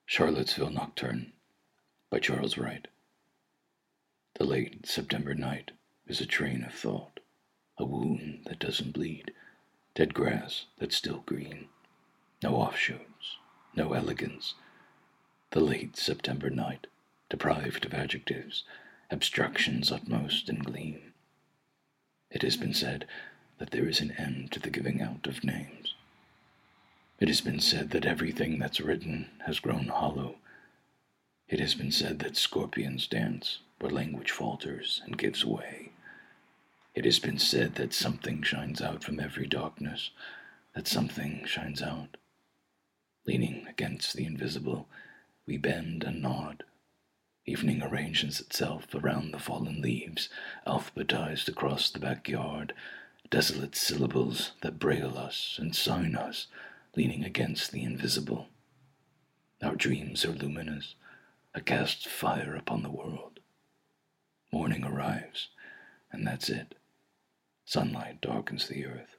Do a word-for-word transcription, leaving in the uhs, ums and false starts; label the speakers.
Speaker 1: Charlottesville Nocturne by Charles Wright. The late September night is a train of thought, a wound that doesn't bleed, dead grass that's still green, no offshoots, no elegance. The late September night, deprived of adjectives, abstractions utmost and gleam. It has been said that there is an end to the giving out of names. It has been said that everything that's written has grown hollow. It has been said that scorpions dance where language falters and gives way. It has been said that something shines out from every darkness, that something shines out. Leaning against the invisible, we bend and nod. Evening arranges itself around the fallen leaves, alphabetized across the backyard, desolate syllables that braille us and sign us, leaning against the invisible. Our dreams are luminous, a cast fire upon the world. Morning arrives, and that's it. Sunlight darkens the earth.